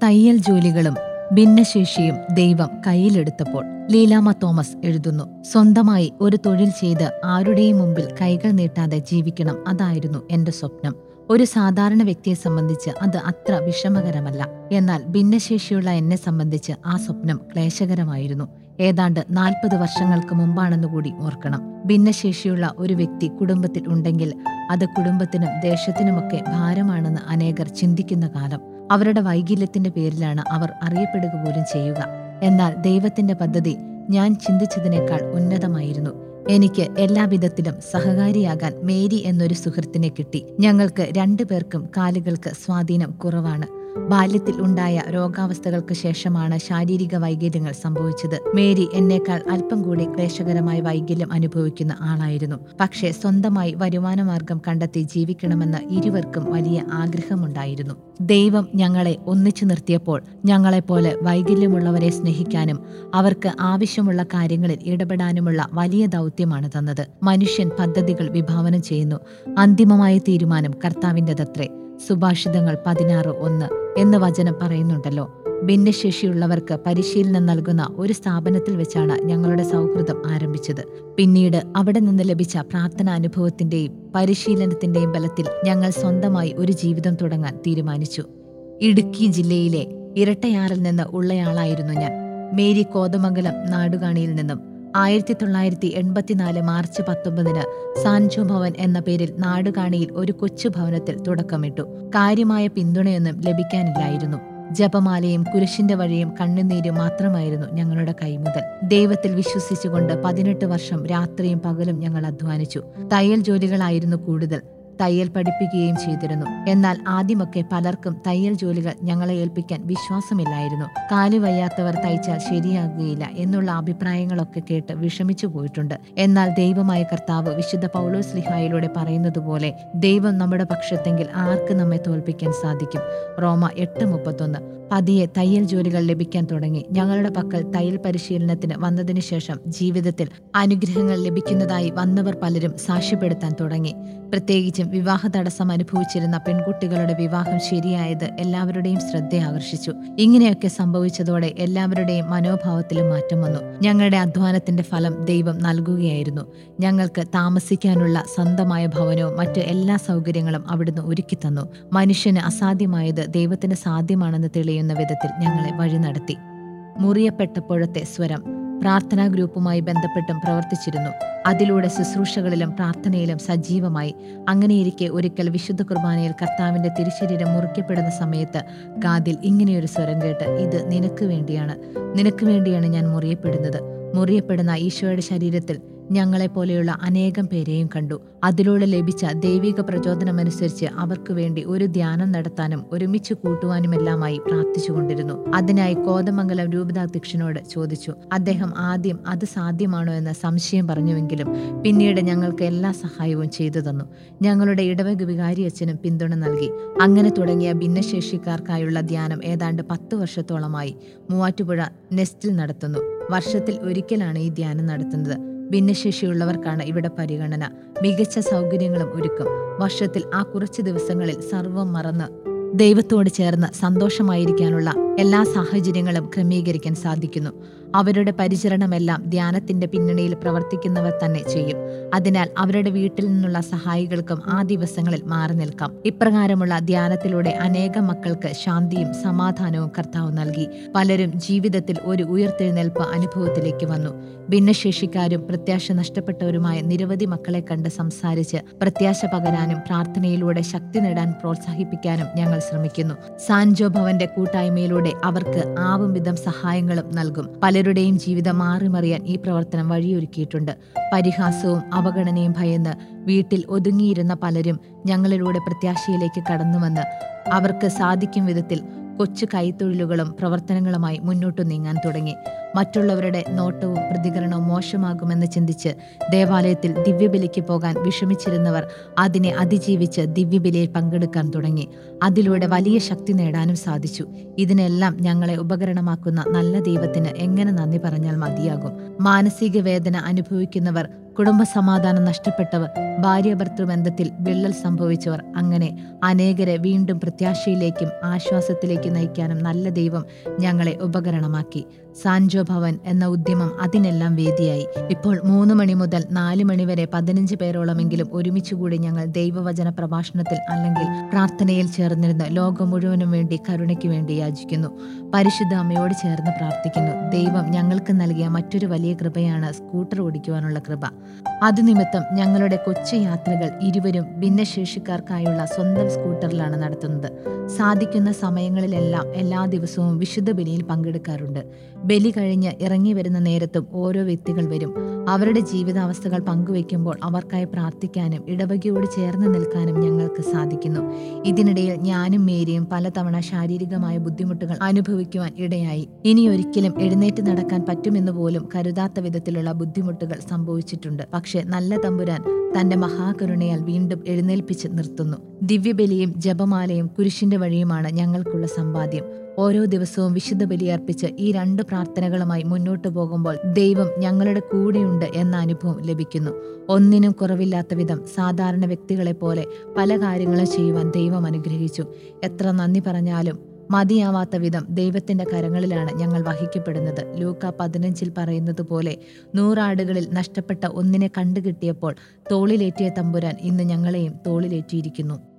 തയ്യൽ ജോലികളും ഭിന്നശേഷിയും ദൈവം കയ്യിലെടുത്തപ്പോൾ. ലീലാമ്മ തോമസ് എഴുതുന്നു. സ്വന്തമായി ഒരു തൊഴിൽ ചെയ്ത് ആരുടെയും മുമ്പിൽ കൈകൾ നീട്ടാതെ ജീവിക്കണം, അതായിരുന്നു എന്റെ സ്വപ്നം. ഒരു സാധാരണ വ്യക്തിയെ സംബന്ധിച്ച് അത് അത്ര വിഷമകരമല്ല. എന്നാൽ ഭിന്നശേഷിയുള്ള എന്നെ സംബന്ധിച്ച് ആ സ്വപ്നം ക്ലേശകരമായിരുന്നു. ഏതാണ്ട് 40 വർഷങ്ങൾക്ക് മുമ്പാണെന്നുകൂടി ഓർക്കണം. ഭിന്നശേഷിയുള്ള ഒരു വ്യക്തി കുടുംബത്തിൽ ഉണ്ടെങ്കിൽ അത് കുടുംബത്തിനും ദേശത്തിനുമൊക്കെ ഭാരമാണെന്ന് അനേകർ ചിന്തിക്കുന്ന കാലം. അവരുടെ വൈകല്യത്തിന്റെ പേരിലാണ് അവർ അറിയപ്പെടുക പോലും ചെയ്യുക. എന്നാൽ ദൈവത്തിന്റെ പദ്ധതി ഞാൻ ചിന്തിച്ചതിനേക്കാൾ ഉന്നതമായിരുന്നു. എനിക്ക് എല്ലാവിധത്തിലും സഹകാരിയാകാൻ മേരി എന്നൊരു സുഹൃത്തിനെ കിട്ടി. ഞങ്ങൾക്ക് 2 പേർക്കും കാലുകൾക്ക് സ്വാധീനം കുറവാണ്. ബാല്യത്തിൽ ഉണ്ടായ രോഗാവസ്ഥകൾക്ക് ശേഷമാണ് ശാരീരിക വൈകല്യങ്ങൾ സംഭവിച്ചത്. മേരി എന്നേക്കാൾ അല്പം കൂടി ക്ലേശകരമായ വൈകല്യം അനുഭവിക്കുന്ന ആളായിരുന്നു. പക്ഷേ സ്വന്തമായി വരുമാനമാർഗം കണ്ടെത്തി ജീവിക്കണമെന്ന് ഇരുവർക്കും വലിയ ആഗ്രഹമുണ്ടായിരുന്നു. ദൈവം ഞങ്ങളെ ഒന്നിച്ചു നിർത്തിയപ്പോൾ ഞങ്ങളെപ്പോലെ വൈകല്യമുള്ളവരെ സ്നേഹിക്കാനും അവർക്ക് ആവശ്യമുള്ള കാര്യങ്ങളിൽ ഇടപെടാനുമുള്ള വലിയ ദൗത്യമാണ് തന്നത്. മനുഷ്യൻ പദ്ധതികൾ വിഭാവനം ചെയ്യുന്നു, അന്തിമമായ തീരുമാനം കർത്താവിൻ്റെതത്രേ. സുഭാഷിതങ്ങൾ 16:1 എന്ന് വചനം പറയുന്നുണ്ടല്ലോ. ഭിന്നശേഷിയുള്ളവർക്ക് പരിശീലനം നൽകുന്ന ഒരു സ്ഥാപനത്തിൽ വെച്ചാണ് ഞങ്ങളുടെ സൗഹൃദം ആരംഭിച്ചത്. പിന്നീട് അവിടെ നിന്ന് ലഭിച്ച പ്രാർത്ഥന അനുഭവത്തിന്റെയും പരിശീലനത്തിന്റെയും ബലത്തിൽ ഞങ്ങൾ സ്വന്തമായി ഒരു ജീവിതം തുടങ്ങാൻ തീരുമാനിച്ചു. ഇടുക്കി ജില്ലയിലെ ഇരട്ടയാറിൽ നിന്ന് ഉള്ളയാളായിരുന്നു ഞാൻ. മേരി കോതമംഗലം നാടുകാണിയിൽ നിന്നും. 1984 മാർച്ച് 19 സാൻജോ ഭവൻ എന്ന പേരിൽ നാടുകാണിയിൽ ഒരു കൊച്ചു ഭവനത്തിൽ തുടക്കമിട്ടു. കാര്യമായ പിന്തുണയൊന്നും ലഭിക്കാനില്ലായിരുന്നു. ജപമാലയും കുരിശിന്റെ വഴിയും കണ്ണുനീരും മാത്രമായിരുന്നു ഞങ്ങളുടെ കൈമുതൽ. ദൈവത്തിൽ വിശ്വസിച്ചുകൊണ്ട് 18 വർഷം രാത്രിയും പകലും ഞങ്ങൾ അധ്വാനിച്ചു. തയ്യൽ ജോലികളായിരുന്നു കൂടുതൽ. തയ്യൽ പഠിപ്പിക്കുകയും ചെയ്തിരുന്നു. എന്നാൽ ആദ്യമൊക്കെ പലർക്കും തയ്യൽ ജോലികൾ ഞങ്ങളെ ഏൽപ്പിക്കാൻ വിശ്വാസമില്ലായിരുന്നു. കാല് വയ്യാത്തവർ തയ്ച്ചാൽ ശരിയാകുകയില്ല എന്നുള്ള അഭിപ്രായങ്ങളൊക്കെ കേട്ട് വിഷമിച്ചു പോയിട്ടുണ്ട്. എന്നാൽ ദൈവമായ കർത്താവ് വിശുദ്ധ പൗലോസ്ലീഹായിലൂടെ പറയുന്നതുപോലെ ദൈവം നമ്മുടെ പക്ഷത്തെങ്കിൽ ആർക്ക് നമ്മെ തോൽപ്പിക്കാൻ സാധിക്കും? റോമ 8:31. പതിയെ തയ്യൽ ജോലികൾ ലഭിക്കാൻ തുടങ്ങി. ഞങ്ങളുടെ പക്കൽ തയ്യൽ പരിശീലനത്തിന് വന്നതിന് ശേഷം ജീവിതത്തിൽ അനുഗ്രഹങ്ങൾ ലഭിക്കുന്നതായി വന്നവർ പലരും സാക്ഷ്യപ്പെടുത്താൻ തുടങ്ങി. പ്രത്യേകിച്ചും വിവാഹ തടസ്സം അനുഭവിച്ചിരുന്ന പെൺകുട്ടികളുടെ വിവാഹം ശരിയായത് എല്ലാവരുടെയും ശ്രദ്ധ ആകർഷിച്ചു. ഇങ്ങനെയൊക്കെ സംഭവിച്ചതോടെ എല്ലാവരുടെയും മനോഭാവത്തിലും മാറ്റം വന്നു. ഞങ്ങളുടെ അധ്വാനത്തിന്റെ ഫലം ദൈവം നൽകുകയായിരുന്നു. ഞങ്ങൾക്ക് താമസിക്കാനുള്ള സ്വന്തമായ ഭവനവും മറ്റ് എല്ലാ സൗകര്യങ്ങളും അവിടുന്ന് ഒരുക്കി തന്നു. മനുഷ്യന് അസാധ്യമായത് ദൈവത്തിന് സാധ്യമാണെന്ന് തെളിയുന്ന വിധത്തിൽ ഞങ്ങളെ വഴി നടത്തി. മുറിയപ്പെട്ടപ്പോഴത്തെ സ്വരം പ്രാർത്ഥനാ ഗ്രൂപ്പുമായി ബന്ധപ്പെട്ടും പ്രവർത്തിച്ചിരുന്നു. അതിലൂടെ ശുശ്രൂഷകളിലും പ്രാർത്ഥനയിലും സജീവമായി. അങ്ങനെയിരിക്കെ ഒരിക്കൽ വിശുദ്ധ കുർബാനയിൽ കർത്താവിന്റെ തിരുശരീരം മുറിക്കപ്പെടുന്ന സമയത്ത് കാതിൽ ഇങ്ങനെയൊരു സ്വരം കേട്ട്, ഇത് നിനക്ക് വേണ്ടിയാണ് ഞാൻ മുറിയപ്പെടുന്നത്. മുറിയപ്പെടുന്ന ഈശോയുടെ ശരീരത്തിൽ ഞങ്ങളെപ്പോലെയുള്ള അനേകം പേരെയും കണ്ടു. അതിലൂടെ ലഭിച്ച ദൈവിക പ്രചോദനമനുസരിച്ച് അവർക്ക് വേണ്ടി ഒരു ധ്യാനം നടത്താനും ഒരുമിച്ച് കൂട്ടുവാനുമെല്ലാമായി പ്രാർത്ഥിച്ചുകൊണ്ടിരുന്നു. അതിനായി കോതമംഗലം രൂപതാധ്യക്ഷനോട് ചോദിച്ചു. അദ്ദേഹം ആദ്യം അത് സാധ്യമാണോ എന്ന് സംശയം പറഞ്ഞുവെങ്കിലും പിന്നീട് ഞങ്ങൾക്ക് എല്ലാ സഹായവും ചെയ്തു തന്നു. ഞങ്ങളുടെ ഇടവക വികാരി അച്ഛനും പിന്തുണ നൽകി. അങ്ങനെ തുടങ്ങിയ ഭിന്നശേഷിക്കാർക്കായുള്ള ധ്യാനം ഏതാണ്ട് 10 വർഷത്തോളമായി മൂവാറ്റുപുഴ നെസ്റ്റിൽ നടത്തുന്നു. വർഷത്തിൽ ഒരിക്കലാണ് ഈ ധ്യാനം നടത്തുന്നത്. ഭിന്നശേഷിയുള്ളവർക്കാണ് ഇവിടെ പരിഗണന. മികച്ച സൗകര്യങ്ങളും ഒരുക്കും. വർഷത്തിൽ ആ കുറച്ച് ദിവസങ്ങളിൽ സർവ്വം മറന്ന് ദൈവത്തോട് ചേർന്ന് സന്തോഷമായിരിക്കാനുള്ള എല്ലാ സാഹചര്യങ്ങളും ക്രമീകരിക്കാൻ സാധിക്കുന്നു. അവരുടെ പരിചരണമെല്ലാം ധ്യാനത്തിന്റെ പിന്നണിയിൽ പ്രവർത്തിക്കുന്നവർ തന്നെ ചെയ്യും. അതിനാൽ അവരുടെ വീട്ടിൽ നിന്നുള്ള സഹായികൾക്കും ആ ദിവസങ്ങളിൽ മാറി നിൽക്കാം. ഇപ്രകാരമുള്ള ധ്യാനത്തിലൂടെ അനേകം മക്കൾക്ക് ശാന്തിയും സമാധാനവും കർത്താവ് നൽകി. പലരും ജീവിതത്തിൽ ഒരു ഉയർത്തെഴുന്നേൽപ്പ് അനുഭവത്തിലേക്ക് വന്നു. ഭിന്നശേഷിക്കാരും പ്രത്യാശ നഷ്ടപ്പെട്ടവരുമായ നിരവധി മക്കളെ കണ്ട് സംസാരിച്ച് പ്രത്യാശ പകരാനും പ്രാർത്ഥനയിലൂടെ ശക്തി നേടാൻ പ്രോത്സാഹിപ്പിക്കാനും ഞങ്ങൾ ശ്രമിക്കുന്നു. സാൻജോ ഭവന്റെ കൂട്ടായ്മയിലൂടെ അവർക്ക് ആവും വിധം സഹായങ്ങളും നൽകും. പലരുടെയും ജീവിതം മാറിമറിയാൻ ഈ പ്രവർത്തനം വഴിയൊരുക്കിയിട്ടുണ്ട്. പരിഹാസവും അവഗണനയും ഭയന്ന് വീട്ടിൽ ഒതുങ്ങിയിരുന്ന പലരും ഞങ്ങളിലൂടെ പ്രത്യാശയിലേക്ക് കടന്നുവന്ന് അവർക്ക് സാധിക്കും വിധത്തിൽ കൊച്ചു കൈത്തൊഴിലുകളും പ്രവർത്തനങ്ങളുമായി മുന്നോട്ടു നീങ്ങാൻ തുടങ്ങി. മറ്റുള്ളവരുടെ നോട്ടവും പ്രതികരണവും മോശമാകുമെന്ന് ചിന്തിച്ച് ദേവാലയത്തിൽ ദിവ്യബലിക്ക് പോകാൻ വിഷമിച്ചിരുന്നവർ അതിനെ അതിജീവിച്ച് ദിവ്യബലിയിൽ പങ്കെടുക്കാൻ തുടങ്ങി. അതിലൂടെ വലിയ ശക്തി നേടാനും സാധിച്ചു. ഇതിനെല്ലാം ഞങ്ങളെ ഉപകരണമാക്കുന്ന നല്ല ദൈവത്തിന് എങ്ങനെ നന്ദി പറഞ്ഞാൽ മതിയാകും. മാനസിക വേദന അനുഭവിക്കുന്നവർ കുടുംബസമാധാനം നഷ്ടപ്പെട്ടവർ, ഭാര്യാഭർത്തൃബന്ധത്തിൽ വിള്ളൽ സംഭവിച്ചവർ, അങ്ങനെ അനേകരെ വീണ്ടും പ്രത്യാശയിലേക്കും ആശ്വാസത്തിലേക്കും നയിക്കാനും നല്ല ദൈവം ഞങ്ങളെ ഉപകരണമാക്കി. സാൻജോ ഭവൻ എന്ന ഉദ്യമം അതിനെല്ലാം വേദിയായി. ഇപ്പോൾ 3 മണി മുതൽ 4 മണി വരെ 15 പേരോളമെങ്കിലും ഒരുമിച്ചുകൂടി ഞങ്ങൾ ദൈവവചന പ്രഭാഷണത്തിൽ അല്ലെങ്കിൽ പ്രാർത്ഥനയിൽ ചേർന്നിരുന്ന് ലോകം മുഴുവനും വേണ്ടി കരുണയ്ക്ക് വേണ്ടി യാചിക്കുന്നു. പരിശുദ്ധ അമ്മയോട് ചേർന്ന് പ്രാർത്ഥിക്കുന്നു. ദൈവം ഞങ്ങൾക്ക് നൽകിയ മറ്റൊരു വലിയ കൃപയാണ് സ്കൂട്ടർ ഓടിക്കുവാനുള്ള കൃപ. അതുനിമിത്തം ഞങ്ങളുടെ കൊച്ചു യാത്രകൾ ഇരുവരും ഭിന്നശേഷിക്കാർക്കായുള്ള സ്വന്തം സ്കൂട്ടറിലാണ് നടത്തുന്നത്. സാധിക്കുന്ന സമയങ്ങളിലെല്ലാം എല്ലാ ദിവസവും വിശുദ്ധ ബലിയിൽ പങ്കെടുക്കാറുണ്ട്. ബലി കഴിഞ്ഞ് ഇറങ്ങി വരുന്ന നേരത്തും ഓരോ വ്യക്തികൾ വരും. അവരുടെ ജീവിതാവസ്ഥകൾ പങ്കുവയ്ക്കുമ്പോൾ അവർക്കായി പ്രാർത്ഥിക്കാനും ഇടവകയോട് ചേർന്ന് നിൽക്കാനും ഞങ്ങൾക്ക് സാധിക്കുന്നു. ഇതിനിടയിൽ ഞാനും മേരിയും പലതവണ ശാരീരികമായ ബുദ്ധിമുട്ടുകൾ അനുഭവിക്കുവാൻ ഇടയായി. ഇനിയൊരിക്കലും എഴുന്നേറ്റ് നടക്കാൻ പറ്റുമെന്ന് പോലും കരുതാത്ത വിധത്തിലുള്ള ബുദ്ധിമുട്ടുകൾ സംഭവിച്ചിട്ടുണ്ട്. പക്ഷെ നല്ല തമ്പുരാൻ തന്റെ മഹാകരുണയാൽ വീണ്ടും എഴുന്നേൽപ്പിച്ച് നിർത്തുന്നു. ദിവ്യബലിയും ജപമാലയും കുരിശിന്റെ വഴിയുമാണ് ഞങ്ങൾക്കുള്ള സമ്പാദ്യം. ഓരോ ദിവസവും വിശുദ്ധ ബലിയർപ്പിച്ച് ഈ 2 പ്രാർത്ഥനകളുമായി മുന്നോട്ടു പോകുമ്പോൾ ദൈവം ഞങ്ങളുടെ കൂടെയുണ്ട് എന്ന അനുഭവം ലഭിക്കുന്നു. ഒന്നിനും കുറവില്ലാത്ത വിധം സാധാരണ വ്യക്തികളെ പോലെ പല കാര്യങ്ങളും ചെയ്യുവാൻ ദൈവം അനുഗ്രഹിച്ചു. എത്ര നന്ദി പറഞ്ഞാലും മതിയാവാത്ത വിധം ദൈവത്തിന്റെ കരങ്ങളിലാണ് ഞങ്ങൾ വഹിക്കപ്പെടുന്നത്. ലൂക്ക 15 പറയുന്നത് പോലെ 100 ആടുകളിൽ നഷ്ടപ്പെട്ട ഒന്നിനെ കണ്ടുകിട്ടിയപ്പോൾ തോളിലേറ്റിയ തമ്പുരാൻ ഇന്ന് ഞങ്ങളെയും തോളിലേറ്റിയിരിക്കുന്നു.